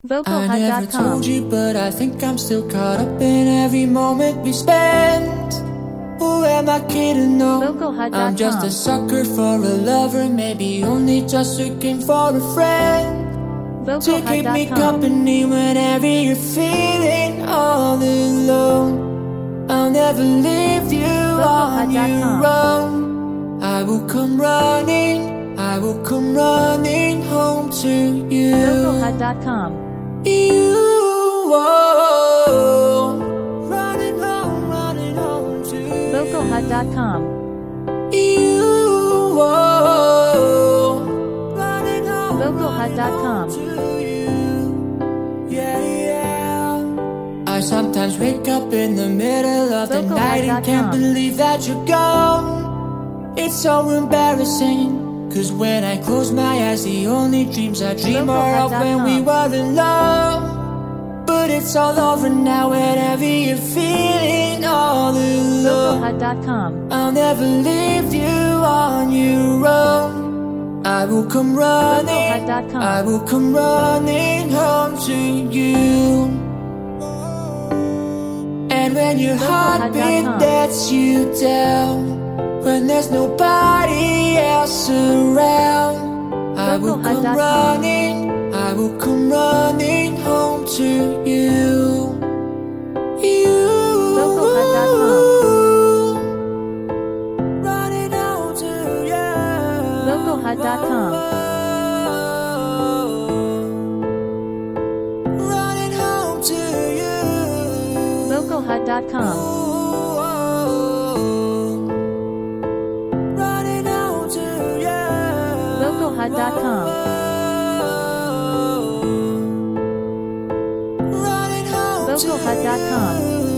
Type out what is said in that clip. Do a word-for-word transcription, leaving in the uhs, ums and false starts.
I never told you, but I think I'm still caught up in every moment we spend. Who am I kidding? No, I'm just a sucker for a lover, maybe only just looking for a friend to keep me company whenever you're feeling all alone. I'll never leave you on your own. I will come running, I will come running home to you. Vocalhut dot com. You, oh, running home, running home to you. Vocalhut dot com. You, oh, running home, Vocalhut dot com. to you. Yeah, yeah. I sometimes wake up in the middle of the night and can't believe that you're gone. It's so embarrassing. Cause when I close my eyes, the only dreams I dream are of when we were alone. But it's all over now, whenever you're feeling all alone. Vocalhut dot com. I'll never leave you on your own. I will come running, I will come running home to you. And when your heartbeat lets you down, when there's nobody else around, I will come running, I will come running home to you. You, Vocalhut dot com. running home to you. Vocalhut dot com. Running home to you. Vocalhut dot com. Vocalhut dot com. Vocalhut dot com.